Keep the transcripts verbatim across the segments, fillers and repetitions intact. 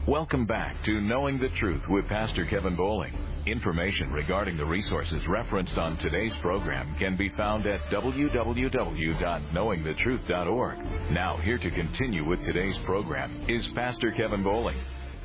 Welcome back to Knowing the Truth with Pastor Kevin Bowling. Information regarding the resources referenced on today's program can be found at w w w dot knowing the truth dot org. Now, here to continue with today's program is Pastor Kevin Bowling.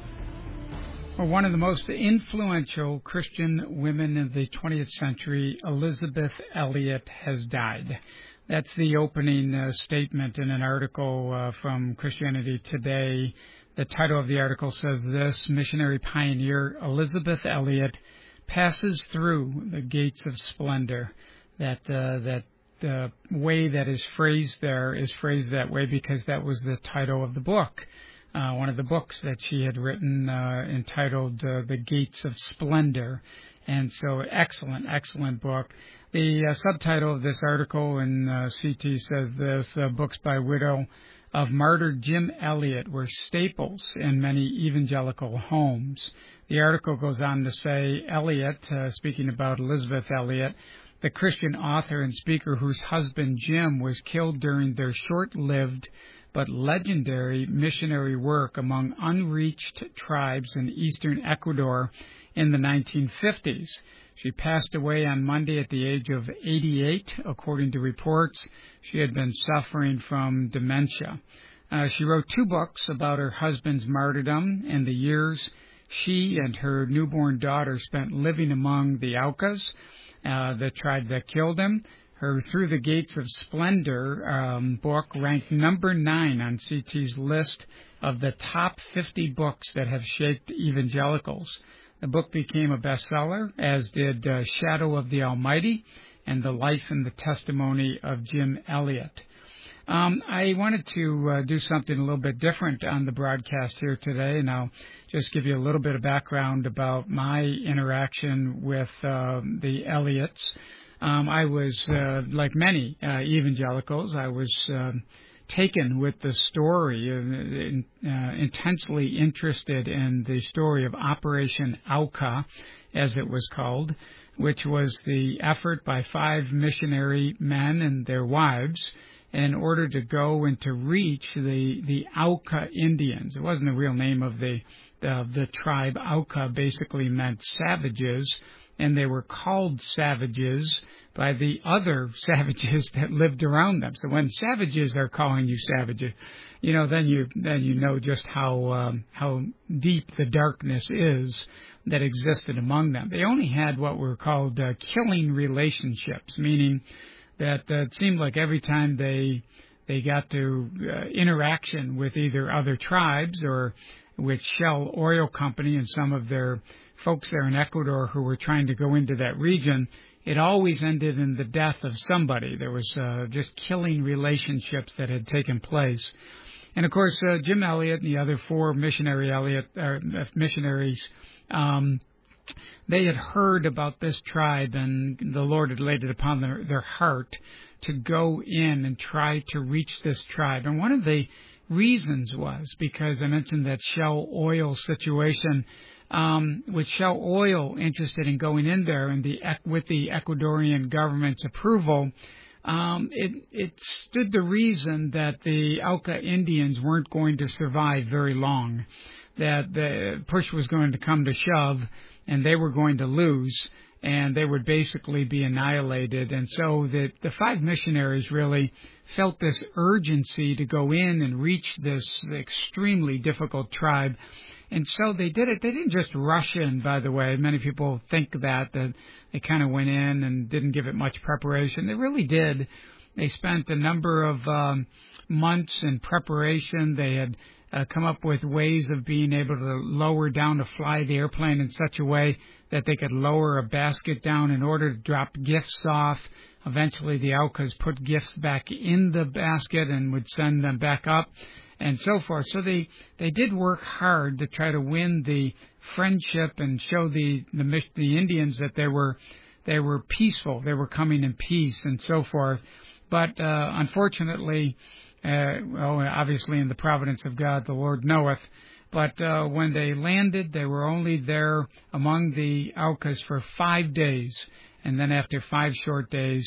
Well, one of the most influential Christian women of the twentieth century, Elisabeth Elliot, has died. That's the opening uh, statement in an article uh, from Christianity Today. The title of the article says this: missionary pioneer Elisabeth Elliot passes through the gates of splendor. That uh, that the way that is phrased there is phrased that way because that was the title of the book, uh, one of the books that she had written uh, entitled uh, The Gates of Splendor. And so excellent, excellent book. The uh, subtitle of this article in uh, C T says this: uh, books by widow of martyr Jim Elliot were staples in many evangelical homes. The article goes on to say, Elliot, uh, speaking about Elisabeth Elliot, the Christian author and speaker whose husband Jim was killed during their short-lived but legendary missionary work among unreached tribes in eastern Ecuador in the nineteen fifties. She passed away on Monday at the age of eighty-eight, according to reports. She had been suffering from dementia. Uh, she wrote two books about her husband's martyrdom and the years she and her newborn daughter spent living among the Aucas, uh, the tribe that killed him. Her Through the Gates of Splendor um, book ranked number nine on C T's list of the top fifty books that have shaped evangelicals. The book became a bestseller, as did uh, Shadow of the Almighty and The Life and the Testimony of Jim Elliot. Um, I wanted to uh, do something a little bit different on the broadcast here today, and I'll just give you a little bit of background about my interaction with uh, the Elliots. Um, I was, uh, like many uh, evangelicals, I was uh, taken with the story, uh, uh, intensely interested in the story of Operation Auca, as it was called, which was the effort by five missionary men and their wives in order to go and to reach the, the Auca Indians. It wasn't the real name of the, uh, the tribe. Auca basically meant savages, and they were called savages by the other savages that lived around them. So when savages are calling you savages, you know, then you then you know just how um, how deep the darkness is that existed among them. They only had what were called uh, killing relationships, meaning that uh, it seemed like every time they they got to uh, interaction with either other tribes or with Shell Oil Company and some of their folks there in Ecuador who were trying to go into that region, it always ended in the death of somebody. There was uh, just killing relationships that had taken place. And, of course, uh, Jim Elliot and the other four missionary Elliot, uh, missionaries, um, they had heard about this tribe, and the Lord had laid it upon their, their heart to go in and try to reach this tribe. And one of the reasons was because I mentioned that Shell Oil situation. Um, with Shell Oil interested in going in there and the with the Ecuadorian government's approval, um, it, it stood to reason that the Auca Indians weren't going to survive very long, that the push was going to come to shove and they were going to lose and they would basically be annihilated. And so the, the five missionaries really felt this urgency to go in and reach this extremely difficult tribe. And so they did it. They didn't just rush in, by the way. Many people think that, that they kind of went in and didn't give it much preparation. They really did. They spent a number of um, months in preparation. They had uh, come up with ways of being able to lower down to fly the airplane in such a way that they could lower a basket down in order to drop gifts off. Eventually, the Aucas put gifts back in the basket and would send them back up, and so forth. So they, they did work hard to try to win the friendship and show the, the the Indians that they were they were peaceful, they were coming in peace and so forth. But uh, unfortunately, uh, well, obviously in the providence of God, the Lord knoweth. But uh, when they landed, they were only there among the Aucas for five days, and then after five short days,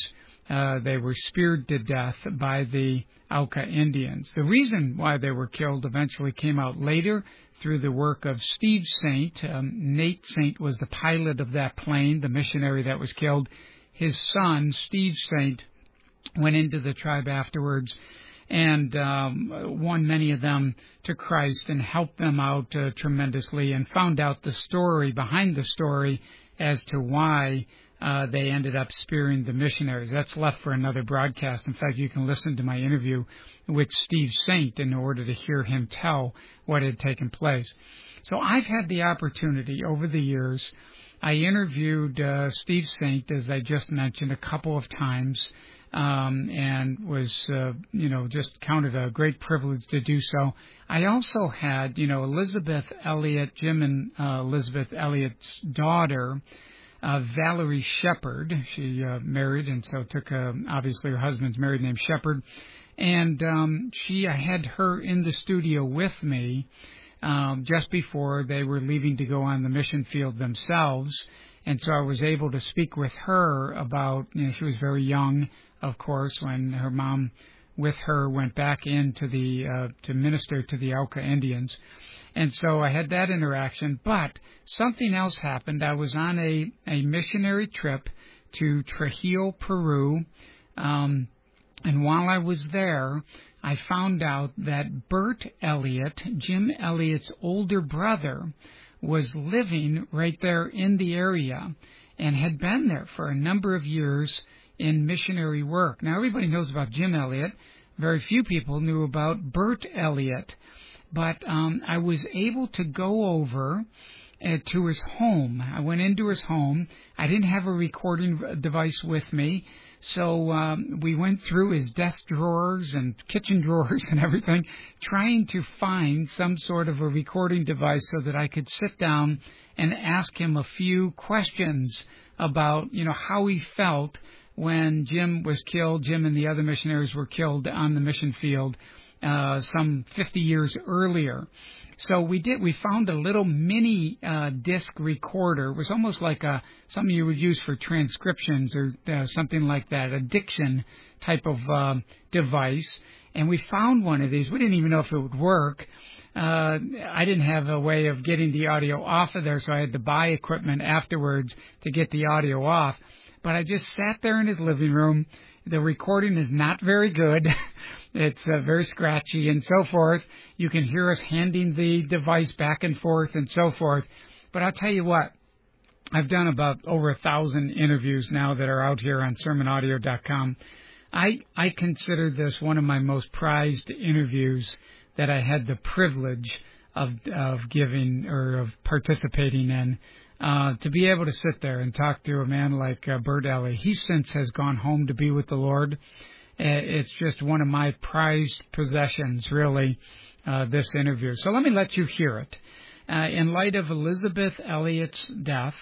uh, they were speared to death by the Auca Indians. The reason why they were killed eventually came out later through the work of Steve Saint. Um, Nate Saint was the pilot of that plane, the missionary that was killed. His son, Steve Saint, went into the tribe afterwards and um, won many of them to Christ and helped them out uh, tremendously, and found out the story behind the story as to why uh, they ended up spearing the missionaries. That's left for another broadcast. In fact, you can listen to my interview with Steve Saint in order to hear him tell what had taken place. So I've had the opportunity over the years. I interviewed uh, Steve Saint, as I just mentioned, a couple of times. Um, and was, uh, you know, just counted a great privilege to do so. I also had, you know, Elizabeth Elliot, Jim and uh, Elizabeth Elliot's daughter, uh, Valerie Shepard. She uh, married, and so took, uh, obviously, her husband's married name Shepard. And um, she, I had her in the studio with me um, just before they were leaving to go on the mission field themselves. And so I was able to speak with her about, you know, she was very young, of course, when her mom with her went back in to the uh, to minister to the Auca Indians. And so I had that interaction. But something else happened. I was on a, a missionary trip to Trujillo, Peru. Um, and while I was there, I found out that Bert Elliott, Jim Elliott's older brother, was living right there in the area and had been there for a number of years in missionary work. Now, everybody knows about Jim Elliott. Very few people knew about Bert Elliott. But um, I was able to go over uh, to his home. I went into his home. I didn't have a recording device with me. So um, we went through his desk drawers and kitchen drawers and everything, trying to find some sort of a recording device so that I could sit down and ask him a few questions about, you know, how he felt when Jim was killed. Jim and the other missionaries were killed on the mission field uh, some fifty years earlier. So we did. We found a little mini uh, disc recorder. It was almost like a something you would use for transcriptions or uh, something like that, a diction type of uh, device. And we found one of these. We didn't even know if it would work. Uh, I didn't have a way of getting the audio off of there, so I had to buy equipment afterwards to get the audio off. But I just sat there in his living room. The recording is not very good. It's uh, very scratchy and so forth. You can hear us handing the device back and forth and so forth. But I'll tell you what, I've done about over a thousand interviews now that are out here on sermon audio dot com. I, I consider this one of my most prized interviews that I had the privilege of, of giving or of participating in. Uh, to be able to sit there and talk to a man like uh, Bert Elliott. He since has gone home to be with the Lord. Uh, it's just one of my prized possessions, really, uh, this interview. So let me let you hear it. Uh, in light of Elizabeth Elliott's death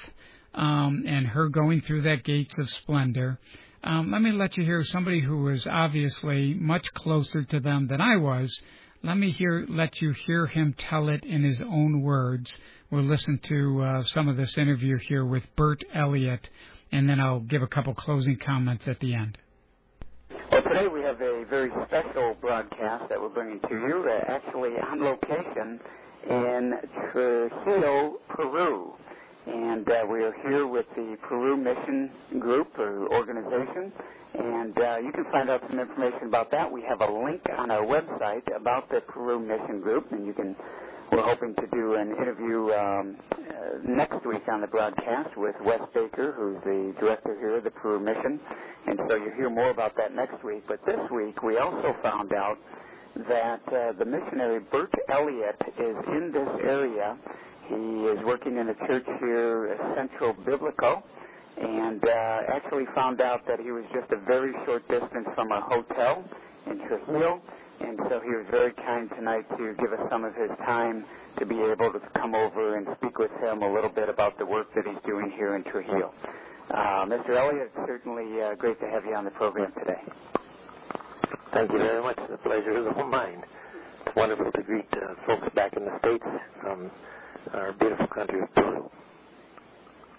um, and her going through that gates of splendor, um, let me let you hear somebody who was obviously much closer to them than I was. Let me hear, let you hear him tell it in his own words. We'll listen to uh, some of this interview here with Bert Elliott, and then I'll give a couple closing comments at the end. Well, today we have a very special broadcast that we're bringing to you, uh, actually on location in Trujillo, Peru. And uh, we are here with the Peru Mission Group or organization, and uh, you can find out some information about that. We have a link on our website about the Peru Mission Group, and you can. We're hoping to do an interview um, uh, next week on the broadcast with Wes Baker, who's the director here of the Peru Mission, and so you'll hear more about that next week. But this week we also found out that uh, the missionary Bert Elliott is in this area. He is working in a church here, Central Biblical, and uh, actually found out that he was just a very short distance from a hotel in Trujillo, and so he was very kind tonight to give us some of his time to be able to come over and speak with him a little bit about the work that he's doing here in Trujillo. Uh, Mister Elliott, it's certainly uh, great to have you on the program today. Thank you very much. The pleasure is all mine. It's wonderful to greet uh, folks back in the States from our beautiful country of Peru.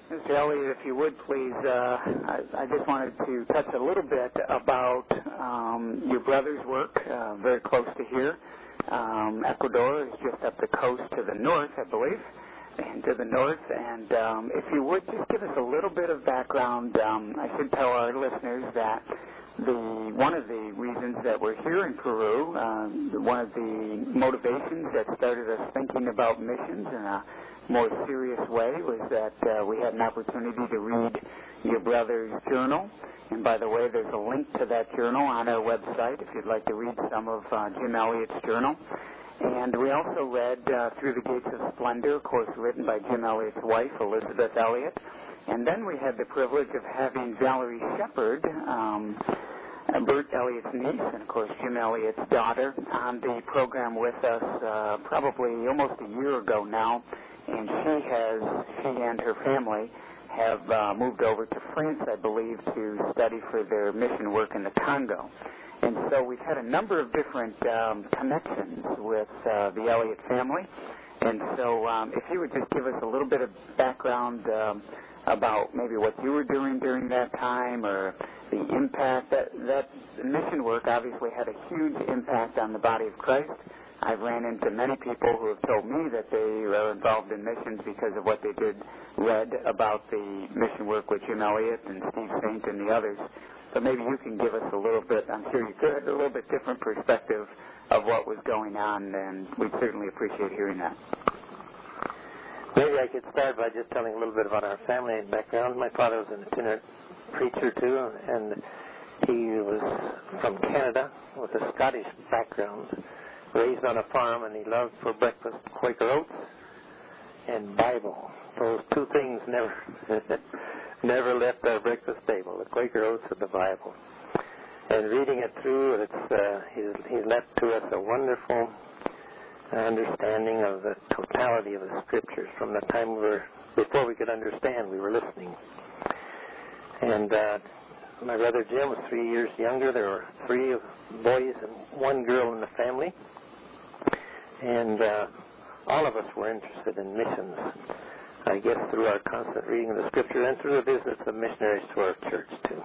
Mister Elliott, if you would please, uh, I, I just wanted to touch a little bit about um, your brother's work, uh, very close to here. Um, Ecuador is just up the coast to the north, I believe, and to the north. And um, if you would just give us a little bit of background, um, I should tell our listeners that the one of the reasons that we're here in Peru, uh, one of the motivations that started us thinking about missions in a more serious way was that uh, we had an opportunity to read your brother's journal. And by the way, there's a link to that journal on our website if you'd like to read some of uh, Jim Elliott's journal. And we also read uh, Through the Gates of Splendor, of course, written by Jim Elliott's wife, Elizabeth Elliott. And then we had the privilege of having Valerie Shepard, um, Bert Elliott's niece, and of course Jim Elliott's daughter, on the program with us uh, probably almost a year ago now. And she has, she and her family have uh, moved over to France, I believe, to study for their mission work in the Congo. And so we've had a number of different um, connections with uh, the Elliott family. And so um, if you would just give us a little bit of background um, about maybe what you were doing during that time or the impact. That, that mission work obviously had a huge impact on the body of Christ. I've ran into many people who have told me that they are involved in missions because of what they did, read about the mission work with Jim Elliott and Steve Saint and the others. So maybe you can give us a little bit, I'm sure you could, a little bit different perspective of what was going on, and we'd certainly appreciate hearing that. Maybe I could start by just telling a little bit about our family background. My father was an itinerant preacher, too, and he was from Canada with a Scottish background, raised on a farm, and he loved for breakfast Quaker oats and Bible. Those two things never never left our breakfast table, the Quaker oats and the Bible. And reading it through, it's uh, he's, he's left to us a wonderful understanding of the totality of the Scriptures from the time we were, before we could understand, we were listening. And uh, my brother Jim was three years younger. There were three boys and one girl in the family. And uh, all of us were interested in missions, I guess through our constant reading of the Scripture and through the visits of missionaries to our church, too.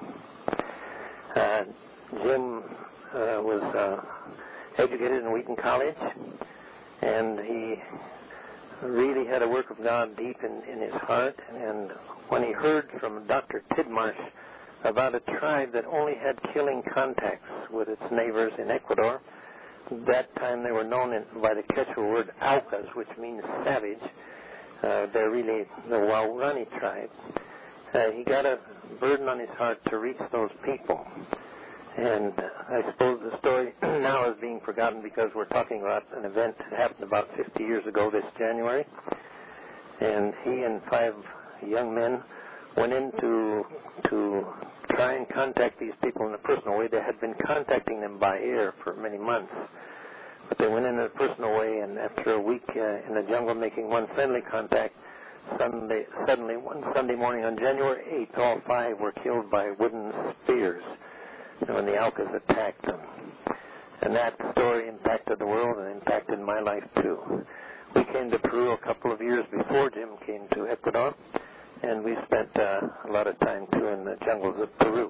Uh, Jim uh, was uh, educated in Wheaton College, and he really had a work of God deep in, in his heart. And when he heard from Doctor Tidmarsh about a tribe that only had killing contacts with its neighbors in Ecuador, that time they were known in, by the Quechua word Aucas, which means savage. Uh, they're really the Waurani tribe. Uh, he got a burden on his heart to reach those people. And I suppose the story now is being forgotten because we're talking about an event that happened about fifty years ago this January. And he and five young men went in to, to try and contact these people in a personal way. They had been contacting them by air for many months. But they went in a personal way, and after a week uh, in the jungle making one friendly contact, Sunday, suddenly one Sunday morning on January eighth, all five were killed by wooden spears when the Aucas attacked them. And that story impacted the world and impacted my life, too. We came to Peru a couple of years before Jim came to Ecuador, and we spent uh, a lot of time, too, in the jungles of Peru.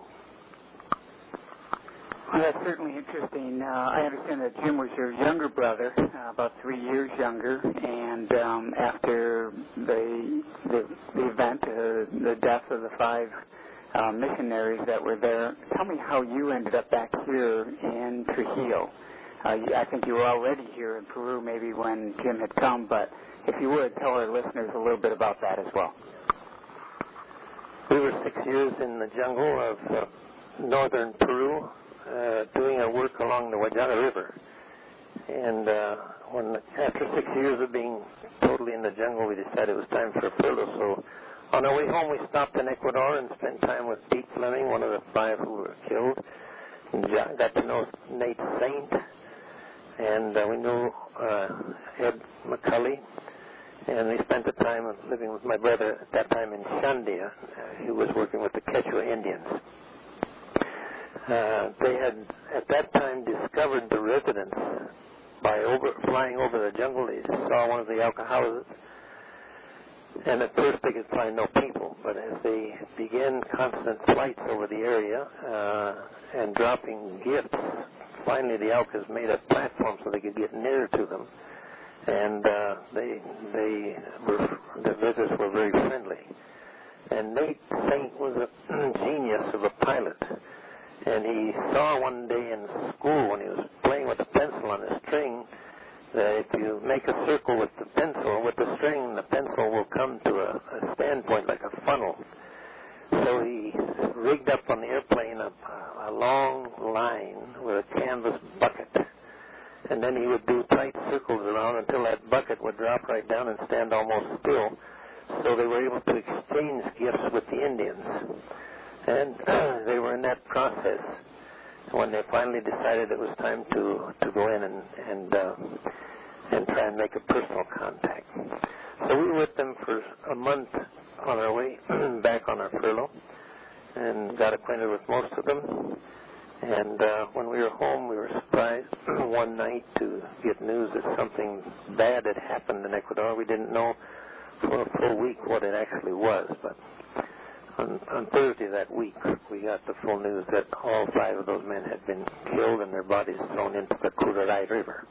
Well, that's certainly interesting. Uh, I understand that Jim was your younger brother, uh, about three years younger, and um, after the, the, the event, uh, the death of the five uh, missionaries that were there, tell me how you ended up back here in Trujillo. Uh, I think you were already here in Peru maybe when Jim had come, but if you would, tell our listeners a little bit about that as well. We were six years in the jungle of uh, northern Peru, uh, doing our work along the Guayana River. And uh, when after six years of being totally in the jungle, we decided it was time for a furlough. So on our way home, we stopped in Ecuador and spent time with Pete Fleming, one of the five who were killed. And got to know Nate Saint. And uh, we knew uh, Ed McCulley. And we spent the time living with my brother at that time in Shandia. Uh, he was working with the Quechua Indians. Uh, they had, at that time, discovered the residence by over, flying over the jungle. They saw one of the Auca houses. And at first they could find no people, but as they began constant flights over the area uh, and dropping gifts, finally the Aucas made a platform so they could get nearer to them. And uh, they, they were, the visitors were very friendly. And Nate Saint was a genius of a pilot. And he saw one day in school when he was playing with a pencil on a string that if you make a circle with the pencil, with the string, the pencil will come to a, a standpoint like a funnel. So he rigged up on the airplane a, a long line with a canvas bucket. And then he would do tight circles around until that bucket would drop right down and stand almost still. So they were able to exchange gifts with the Indians. And they were in that process when they finally decided it was time to, to go in and and, uh, and try and make a personal contact. So we were with them for a month on our way back on our furlough and got acquainted with most of them. And uh, when we were home, we were surprised one night to get news that something bad had happened in Ecuador. We didn't know for a full week what it actually was, but on, on Thursday that week, we got the full news that all five of those men had been killed and their bodies thrown into the Curaray River.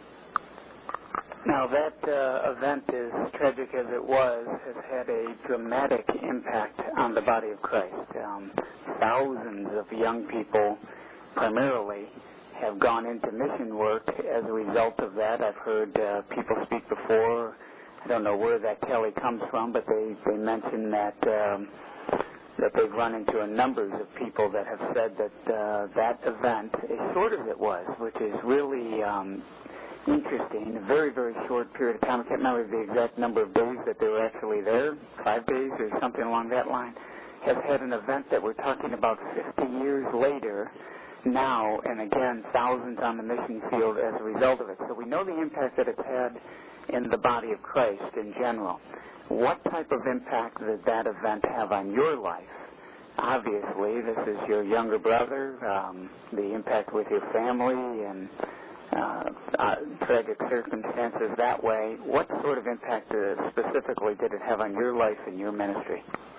Now, that uh, event, as tragic as it was, has had a dramatic impact on the body of Christ. Um, thousands of young people, primarily, have gone into mission work as a result of that. I've heard uh, people speak before. I don't know where that tally comes from, but they, they mentioned that um, that they've run into a numbers of people that have said that uh, that event, as short as it was, which is really um, interesting, a very, very short period of time. I can't remember the exact number of days that they were actually there, five days or something along that line, has had an event that we're talking about fifty years later now, and again, thousands on the mission field as a result of it. So we know the impact that it's had in the body of Christ in general. What type of impact did that event have on your life? Obviously, this is your younger brother, um, the impact with your family and uh, uh, tragic circumstances that way. What sort of impact uh, specifically did it have on your life and your ministry?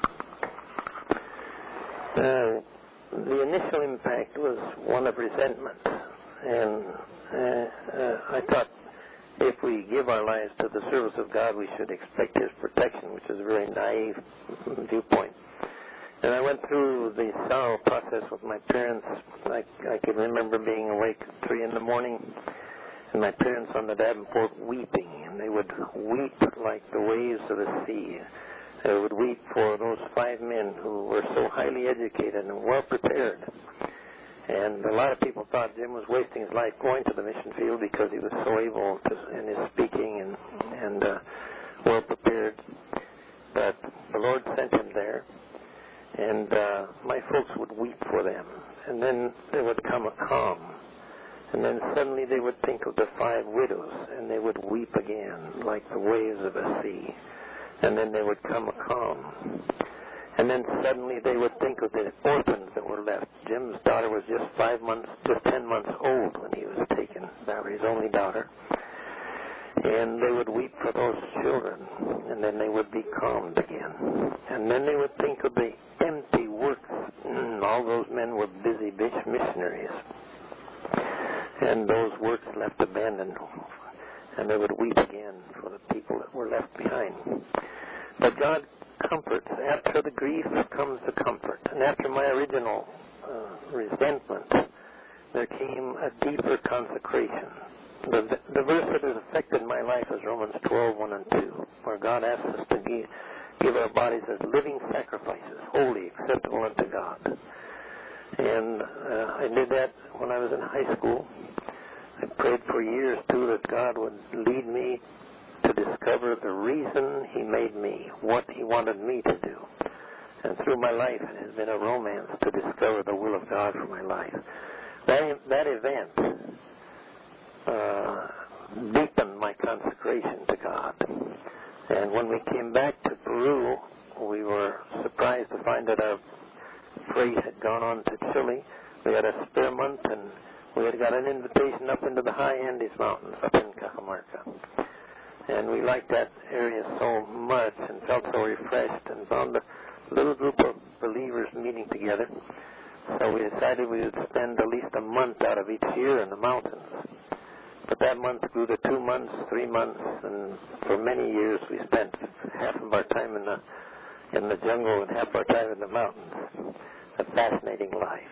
Uh, the initial impact was one of resentment. And uh, uh, I thought, if we give our lives to the service of God, we should expect His protection, which is a very naive viewpoint. And I went through the sorrow process with my parents. I, I can remember being awake at three in the morning, and my parents on the Davenport weeping, and they would weep like the waves of the sea. They would weep for those five men who were so highly educated and well prepared. And a lot of people thought Jim was wasting his life going to the mission field because he was so able to, in his speaking and, and uh, well prepared. But the Lord sent him there, and uh, my folks would weep for them. And then there would come a calm. And then suddenly they would think of the five widows, and they would weep again like the waves of a sea. And then there would come a calm. And then suddenly they would think of the orphans that were left. Jim's daughter was just five months, just ten months old when he was taken, Valerie's only daughter. And they would weep for those children, and then they would be calmed again. And then they would think of the empty works. All those men were busy missionaries. And those works left abandoned. And they would weep again for the people that were left behind. But God comforts. After the grief comes the comfort. And after my original uh, resentment, there came a deeper consecration. The, the verse that has affected my life is Romans twelve, one and two, where God asks us to give, give our bodies as living sacrifices, holy, acceptable unto God. And uh, I did that when I was in high school. I prayed for years, too, that God would lead me to discover the reason He made me, what He wanted me to do. And through my life, it has been a romance to discover the will of God for my life. That, that event uh, deepened my consecration to God. And when we came back to Peru, we were surprised to find that our freight had gone on to Chile. We had a spare month, and we had got an invitation up into the high Andes Mountains up in Cajamarca. And we liked that area so much and felt so refreshed and found a little group of believers meeting together. So we decided we would spend at least a month out of each year in the mountains. But that month grew to two months, three months, and for many years we spent half of our time in the in the jungle and half our time in the mountains. A fascinating life.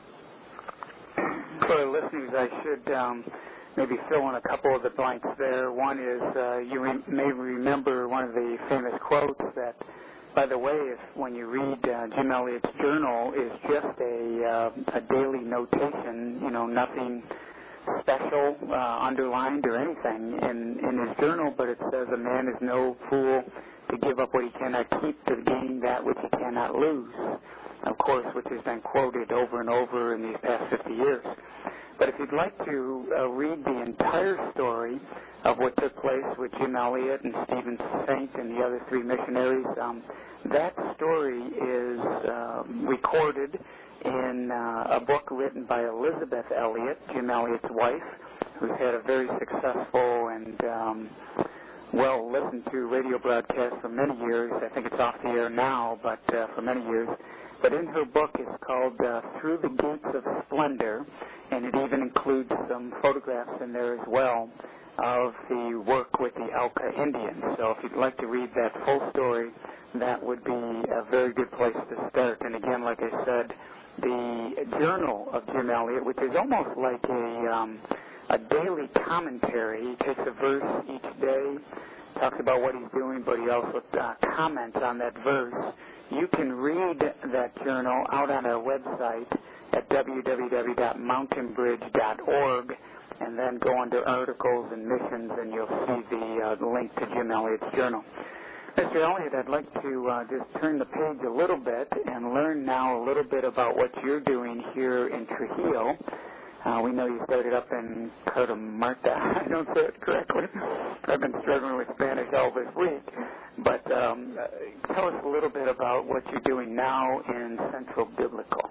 For our listeners, I should um, maybe fill in a couple of the blanks there. One is uh, you re- may remember one of the famous quotes that, by the way, if when you read uh, Jim Elliot's journal, is just a uh, a daily notation, you know, nothing special, uh, underlined or anything in, in his journal, but it says a man is no fool to give up what he cannot keep to gain that which he cannot lose, of course, which has been quoted over and over in these past fifty years. But if you'd like to uh, read the entire story of what took place with Jim Elliot and Stephen Saint and the other three missionaries, um, that story is uh, recorded in uh, a book written by Elizabeth Elliot, Jim Elliot's wife, who's had a very successful and um, well listened to radio broadcast for many years. I think it's off the air now, but uh, for many years. But in her book, it's called uh, Through the Gates of Splendor, and it even includes some photographs in there as well of the work with the Auca Indians. So if you'd like to read that full story, that would be a very good place to start. And again, like I said, the Journal of Jim Elliot, which is almost like a um, a daily commentary. He takes a verse each day, talks about what he's doing, but he also uh, comments on that verse. You can read that journal out on our website at w w w dot mountain bridge dot org, and then go under articles and missions, and you'll see the uh, link to Jim Elliot's journal. Mister Elliot, I'd like to uh, just turn the page a little bit and learn now a little bit about what you're doing here in Trujillo. Uh, we know you started up in Catamarca. I don't say it correctly. I've been struggling with Spanish all this week. But um, uh, tell us a little bit about what you're doing now in Central Biblical.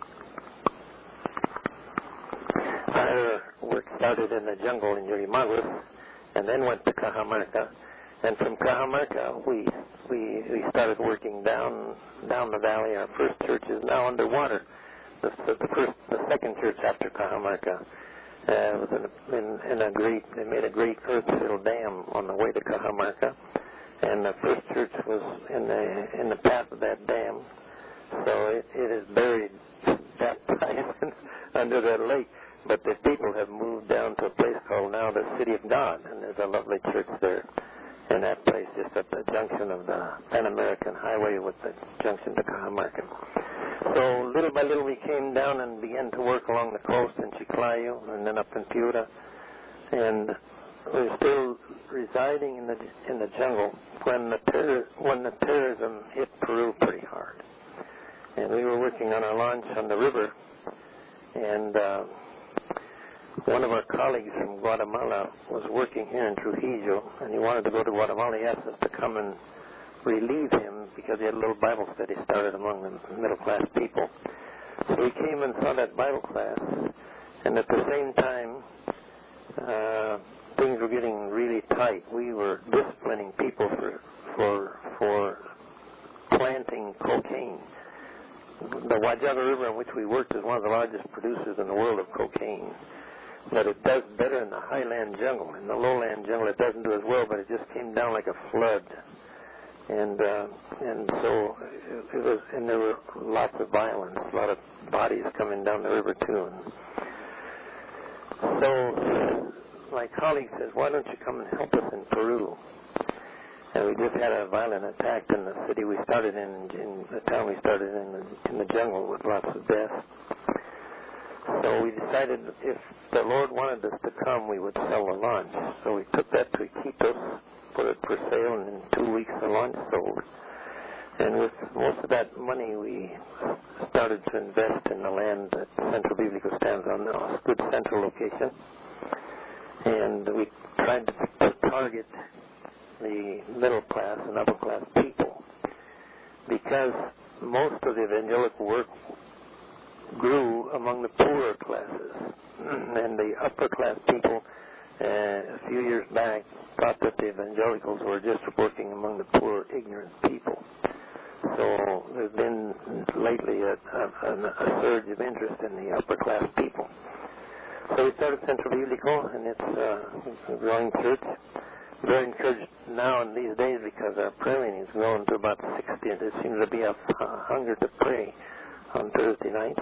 Our work started in the jungle in Yurimaguas and then went to Cajamarca. And from Cajamarca, we, we we started working down down the valley. Our first church is now underwater. The, the first, the second church after Cajamarca uh, was in a, in, in a great. They made a great earth-filled dam on the way to Cajamarca, and the first church was in the in the path of that dam. So it, it is buried baptized under that lake. But the people have moved down to a place called now the City of God, and there's a lovely church there. In that place, just at the junction of the Pan American Highway with the junction to Cajamarca. So little by little we came down and began to work along the coast in Chiclayo and then up in Piura. And we were still residing in the in the jungle when the terror, when the terrorism hit Peru pretty hard. And we were working on our launch on the river, and uh, one of our colleagues from Guatemala was working here in Trujillo, and he wanted to go to Guatemala. He asked us to come and relieve him because he had a little Bible study started among the middle-class people. So we came and saw that Bible class, and at the same time, uh, things were getting really tight. We were disciplining people for for for planting cocaine. The Guajaga River in which we worked is one of the largest producers in the world of cocaine. But it does better in the highland jungle. In the lowland jungle, it doesn't do as well, but it just came down like a flood. And uh, and so it was, and there were lots of violence, a lot of bodies coming down the river too. And so my colleague says, "Why don't you come and help us in Peru?" And we just had a violent attack in the city we started in, in the town we started in, the, in the jungle with lots of death. So we decided if the Lord wanted us to come, we would sell the launch. So we took that to Iquitos, put it for sale, and in two weeks the launch sold. And with most of that money, we started to invest in the land that Central Biblical stands on, a good central location. And we tried to target the middle class and upper class people because most of the evangelical work grew among the poorer classes, and the upper class people uh, a few years back thought that the evangelicals were just working among the poor, ignorant people. So there's been lately a, a, a surge of interest in the upper-class people. So we started Central Biblical, and it's, uh, it's a growing church. Very encouraged now in these days because our prayer meeting has grown to about sixty, and there seems to be a, a hunger to pray on Thursday nights.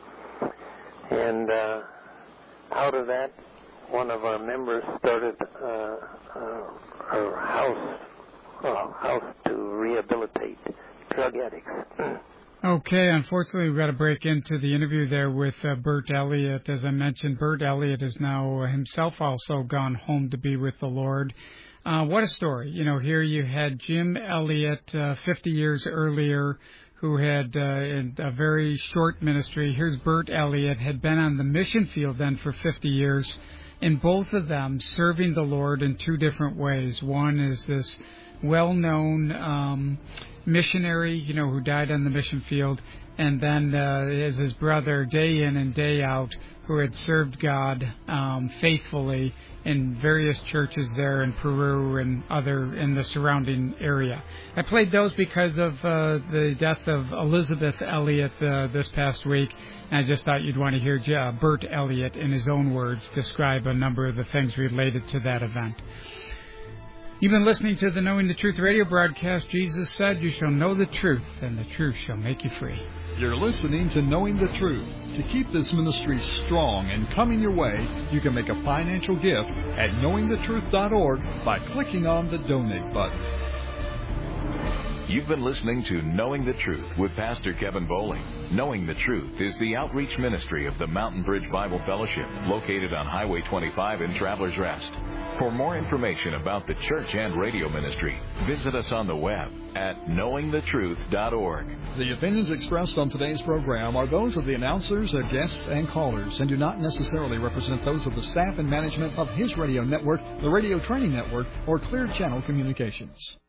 And uh, out of that, one of our members started uh, uh, a house, uh, house to rehabilitate drug addicts. Okay, unfortunately, we've got to break into the interview there with uh, Bert Elliott. As I mentioned, Bert Elliott has now himself also gone home to be with the Lord. Uh, what a story. You know, here you had Jim Elliott uh, fifty years earlier, who had uh, in a very short ministry. Here's Bert Elliott, had been on the mission field then for fifty years, and both of them serving the Lord in two different ways. One is this well-known um, missionary, you know, who died on the mission field, and then uh, is his brother day in and day out, who had served God um, faithfully in various churches there in Peru and other in the surrounding area. I played those because of uh, the death of Elizabeth Elliott uh, this past week, and I just thought you'd want to hear uh, Bert Elliott in his own words describe a number of the things related to that event. You've been listening to the Knowing the Truth radio broadcast. Jesus said, "You shall know the truth, and the truth shall make you free." You're listening to Knowing the Truth. To keep this ministry strong and coming your way, you can make a financial gift at knowing the truth dot org by clicking on the Donate button. You've been listening to Knowing the Truth with Pastor Kevin Bowling. Knowing the Truth is the outreach ministry of the Mountain Bridge Bible Fellowship, located on Highway twenty-five in Travelers Rest. For more information about the church and radio ministry, visit us on the web at knowing the truth dot org. The opinions expressed on today's program are those of the announcers, their guests, and callers, and do not necessarily represent those of the staff and management of His Radio Network, the Radio Training Network, or Clear Channel Communications.